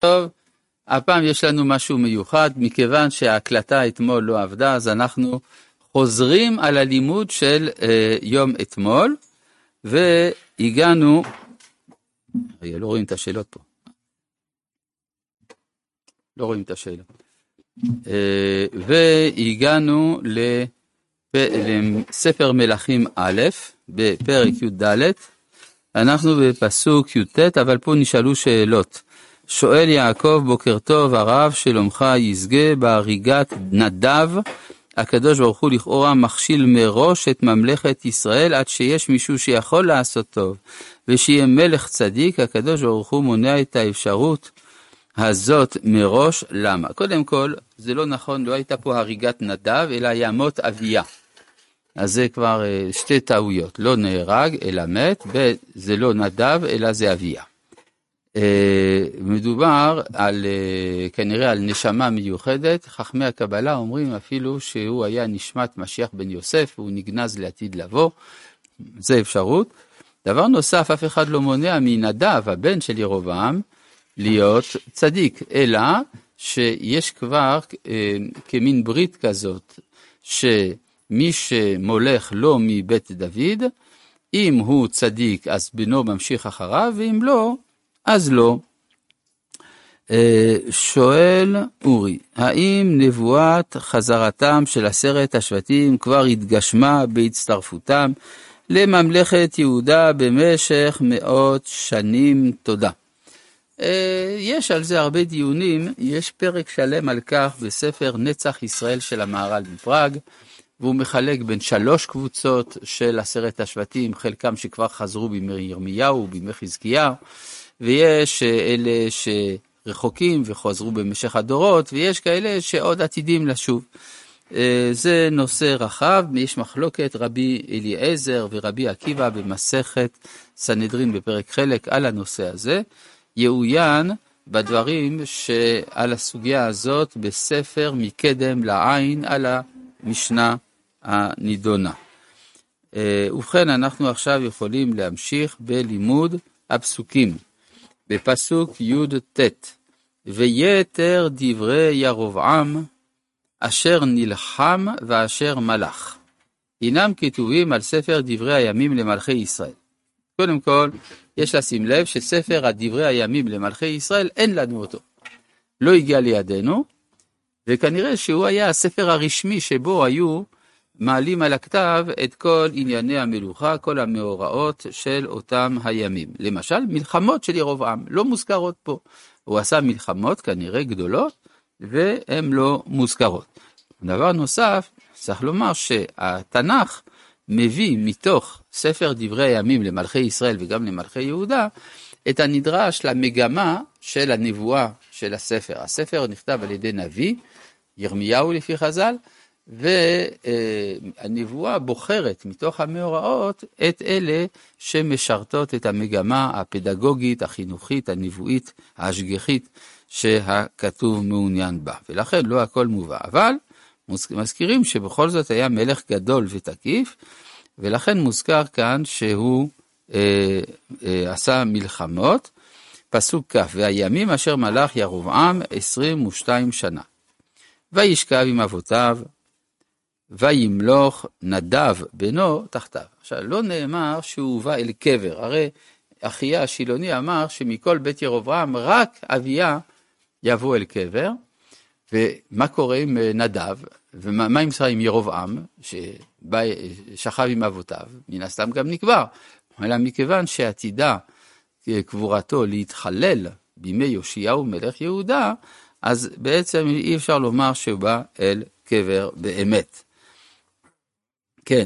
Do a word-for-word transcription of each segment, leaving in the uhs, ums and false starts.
טוב, הפעם יש לנו משהו מיוחד, מכיוון שההקלטה אתמול לא עבדה, אז אנחנו חוזרים על הלימוד של אה, יום אתמול, והגענו, רגע, לא רואים את השאלות פה, לא רואים את השאלות, אה, והגענו לספר מלכים א', בפרק י"ד, אנחנו בפסוק י"ט, אבל פה נשאלו שאלות. שואל יעקב, בוקר טוב, הרב שלומך יסגה בהריגת נדב, הקדוש ברוך הוא לכאורה מכשיל מראש את ממלכת ישראל, עד שיש מישהו שיכול לעשות טוב, ושיהיה מלך צדיק, הקדוש ברוך הוא מונע את האפשרות הזאת מראש. למה? קודם כל, זה לא נכון, לא הייתה פה הריגת נדב, אלא ימות אביה. אז זה כבר שתי טעויות, לא נהרג אלא מת, וזה לא נדב אלא זה אביה. מדובר על, כנראה על נשמה מיוחדת, חכמי הקבלה אומרים אפילו שהוא היה נשמת משיח בן יוסף, הוא נגנז לעתיד לבוא, זה אפשרות. דבר נוסף, אף אחד לא מונע מנדב, הבן של ירובעם, להיות צדיק, אלא שיש כבר כמין ברית כזאת, שמי שמולך לא מבית דוד, אם הוא צדיק אז בנו ממשיך אחריו, ואם לא, אז לא. שואל אורי, האם נבואת חזרתם של עשרת השבטים כבר התגשמה בהצטרפותם לממלכת יהודה במשך מאות שנים? תודה. יש על זה הרבה דיונים, יש פרק שלם על כך בספר נצח ישראל של המהר"ל מפראג, והוא מחלק בין שלוש קבוצות של עשרת השבטים, חלקם שכבר חזרו בימי ירמיהו ובימי חזקיהו, ויש אלה שרחוקים וחזרו במשך הדורות, ויש כאלה שעוד עתידים לשוב. זה נושא רחב, יש מחלוקת רבי אליעזר ורבי עקיבא במסכת סנהדרין בפרק חלק על הנושא הזה, יעוין בדברים שעל הסוגיה הזאת בספר מקדם לעין על המשנה הנידונה. ובכן, אנחנו עכשיו יכולים להמשיך בלימוד הפסוקים. בפסוק י"ט, ויתר דברי ירבעם אשר נלחם ואשר מלך, הינם כתובים על ספר דברי הימים למלכי ישראל. קודם כל, יש לשים לב שספר הדברי הימים למלכי ישראל אין לנו אותו. לא הגיע לידינו, וכנראה שהוא היה הספר הרשמי שבו היו מעלים על הכתב את כל ענייני המלוכה, כל המאורעות של אותם הימים. למשל, מלחמות של ירבעם לא מוזכרות פה. הוא עשה מלחמות כנראה גדולות, והן לא מוזכרות. דבר נוסף, צריך לומר שהתנ"ך מביא מתוך ספר דברי הימים למלכי ישראל וגם למלכי יהודה, את הנדרש למגמה של הנבואה של הספר. הספר נכתב על ידי נביא, ירמיהו לפי חז"ל, והנבואה בוחרת מתוך המאורעות את אלה שמשרתות את המגמה הפדגוגית, החינוכית, הנבואית, ההשגחית שהכתוב מעוניין בה. ולכן לא הכל מובא, אבל מזכירים שבכל זאת היה מלך גדול ותקיף, ולכן מוזכר כאן שהוא אה, אה, עשה מלחמות. פסוק כ', והימים אשר מלך ירבעם עשרים ושתיים שנה. וישכב עם אבותיו, וימלוך נדב בנו תחתיו. עכשיו, לא נאמר שהוא הובא אל קבר, הרי אחיה השילוני אמר שמכל בית ירבעם רק אביה יבוא אל קבר, ומה קורה עם נדב, ומה עם עם ירבעם, ששכב עם אבותיו, מן הסתם גם נקבר, אלא מכיוון שעתידה קבורתו להתחלל בימי יאשיהו מלך יהודה, אז בעצם אי אפשר לומר שהוא בא אל קבר באמת. כן.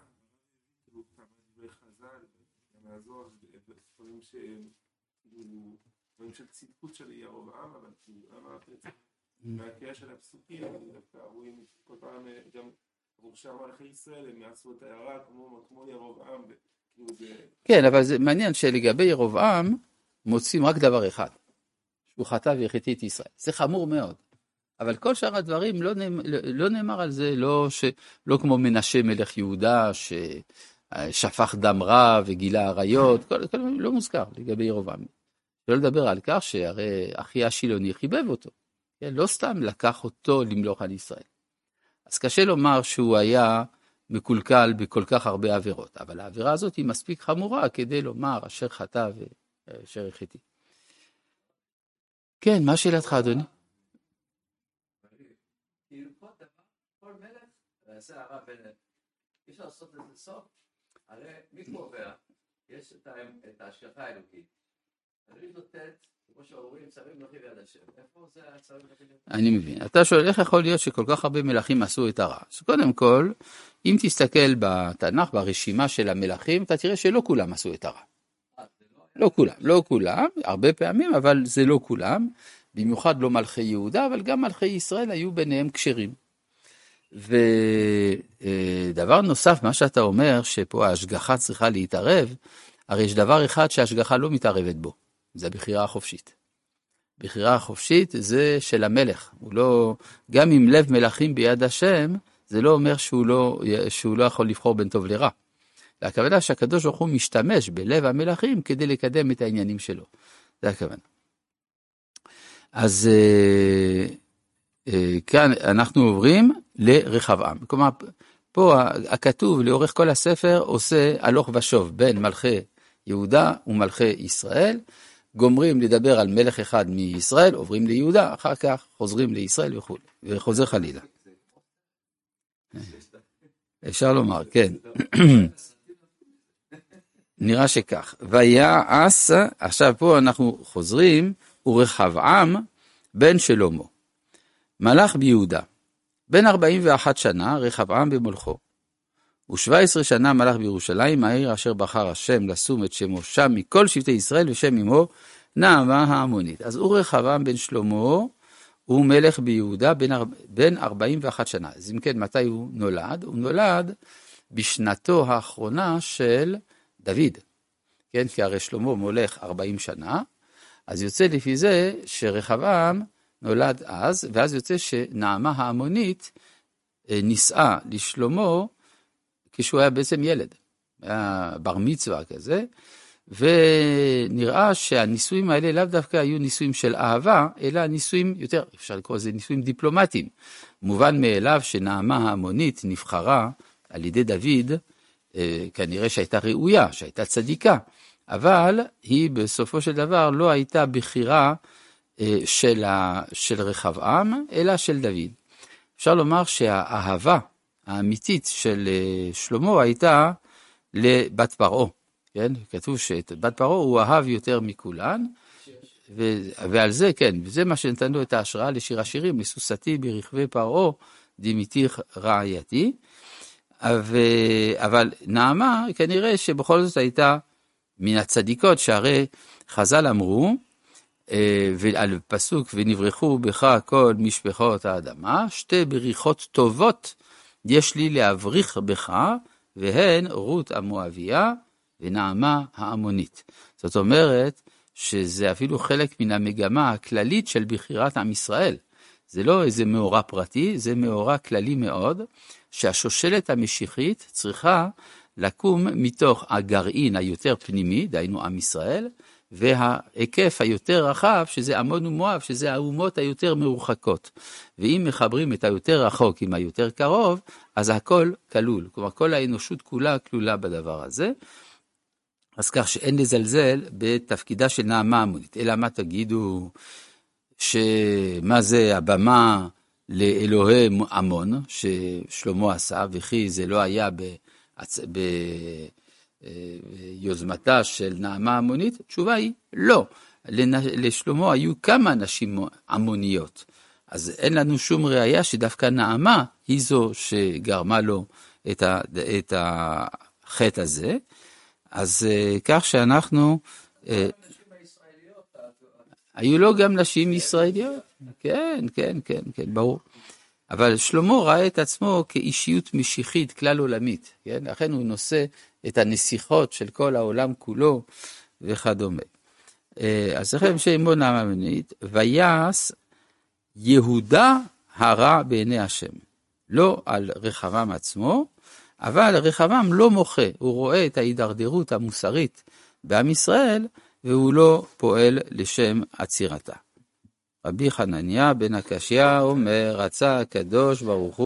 של צדקות של ירבעם, אבל אמרת את זה, מהקריאה של הפסוקים, רואים כל פעם גם עבור שאר מלכי ישראל, הם יעשו את הערה כמו ירבעם. כן, אבל זה מעניין שלגבי ירבעם מוצאים רק דבר אחד, שהוא חטא והחטיא את ישראל. זה חמור מאוד. אבל כל שאר הדברים לא נאמר, לא נאמר על זה, לא, ש, לא כמו מנשה מלך יהודה, ששפך דם רע וגילה עריות, כל, כל, לא מוזכר לגבי ירבעם. לא לדבר על כך שהרי אחי השילוני חיבב אותו. כן? לא סתם לקח אותו למלוך על ישראל. אז קשה לומר שהוא היה מקולקל בכל כך הרבה עבירות, אבל העבירה הזאת היא מספיק חמורה כדי לומר אשר חטא ואשר החטיא. כן, מה שאלתך אדוני? כל מלך ועשה הרע בלב. אי אפשר לעשות לזה סוף, הרי מי קובע? יש את ההשגחה האלוקית. אני נותנת, כמו שאומרים, צווים מלכים ביד השם. איפה זה הצווים מלכים ביד השם? אני מבין. אתה שואל, איך יכול להיות שכל כך הרבה מלכים עשו את הרע? אז קודם כל, אם תסתכל בתנ"ך, ברשימה של המלכים, אתה תראה שלא כולם עשו את הרע. לא כולם, לא כולם, הרבה פעמים, אבל זה לא כולם. במיוחד לא מלכי יהודה, אבל גם מלכי ישראל היו ביניהם כשרים. ודבר נוסף, מה שאתה אומר, שפה ההשגחה צריכה להתערב, הרי יש דבר אחד שההשגחה לא מתערבת בו, זה הבחירה החופשית. בחירה החופשית זה של המלך, הוא לא, גם אם לב מלכים ביד השם, זה לא אומר שהוא לא, שהוא לא יכול לבחור בין טוב לרע. הכוונה שהקדוש ברוך הוא משתמש בלב המלכים כדי לקדם את העניינים שלו. זה הכוונה. אז כאן אנחנו עוברים לרחבעם. כלומר, פה הכתוב לאורך כל הספר עושה הלוך ושוב בין מלכי יהודה ומלכי ישראל, גומרים לדבר על מלך אחד מישראל, עוברים ליהודה, אחר כך חוזרים לישראל וכו', וחוזר חלילה. אפשר לומר, כן. נראה שכך. ויעש, עכשיו פה אנחנו חוזרים, ורחבעם בן שלמה. מלך ביהודה. בן ארבעים ואחת שנה רחבעם במולכו. ושבע עשרה שנה מלך בירושלים, העיר אשר בחר השם לשום את שמו שם מכל שבטי ישראל, ושם עמו נעמה העמונית. אז הוא רחבעם בן שלמה, הוא מלך ביהודה בן, בן ארבעים ואחת שנה. אז אם כן, מתי הוא נולד? הוא נולד בשנתו האחרונה של דוד. כן, כי הרי שלמה מולך ארבעים שנה, אז יוצא לפי זה שרחבעם נולד אז, ואז יוצא שנעמה העמונית נישאה לשלמה כשהוא היה בעצם ילד, היה בר מצווה כזה, ונראה שהנישואים האלה לאו דווקא היו נישואים של אהבה, אלא נישואים יותר, אפשר לקרוא לזה נישואים דיפלומטיים. מובן מאליו שנעמה העמונית נבחרה על ידי דוד, כנראה שהייתה ראויה, שהייתה צדיקה, אבל היא בסופו של דבר לא הייתה בחירה של, ה, של רחבעם, אלא של דוד. אפשר לומר שהאהבה האמיתית של שלמה הייתה לבת פרעה. כן? כתוב שאת בת פרעה הוא אהב יותר מכולן, ו, ועל זה, כן, וזה מה שנתן לו את ההשראה לשיר השירים, לסוסתי ברכבי פרעה, דמיתיך רעייתי. אבל נעמה כנראה שבכל זאת הייתה מן הצדיקות, שהרי חז"ל אמרו, ועל פסוק ונברחו בך כל משפחות האדמה, שתי בריחות טובות יש לי להבריך בך, והן רות המואביה ונעמה העמונית. זאת אומרת שזה אפילו חלק מן המגמה הכללית של בחירת עם ישראל. זה לא איזה מאורע פרטי, זה מאורע כללי מאוד, שהשושלת המשיחית צריכה לקום מתוך הגרעין היותר פנימי, דהיינו עם ישראל, וההיקף היותר רחב, שזה עמון ומואב, שזה האומות היותר מרוחקות. ואם מחברים את היותר רחוק עם היותר קרוב, אז הכל כלול. כלומר, כל האנושות כולה כלולה בדבר הזה. אז כך שאין לזלזל בתפקידה של נעמה עמונית. אלא מה תגידו, שמה זה הבמה לאלוהי עמון, ששלמה עשה, וכי זה לא היה ביוזמתה של נעמה עמונית? התשובה היא לא. לשלמה היו כמה נשים עמוניות. אז אין לנו שום ראיה שדווקא נעמה היא זו שגרמה לו את, ה, את החטא הזה. אז כך שאנחנו... היו לו גם נשים ישראליות? כן, כן, כן, כן, ברור. אבל שלמה ראה את עצמו כאישיות משיחית כלל עולמית, כן? לכן הוא נושא את הנסיכות של כל העולם כולו וכדומה. אז לכן שמו נעמה עמונית, ויעש יהודה הרע בעיני השם. לא על רחבעם עצמו, אבל רחבעם לא מוחה, הוא רואה את ההידרדרות המוסרית בעם ישראל, והוא לא פועל לשם עצירתה. רבי חנניה בן הקשיא אומר, רצה הקדוש ברוך הוא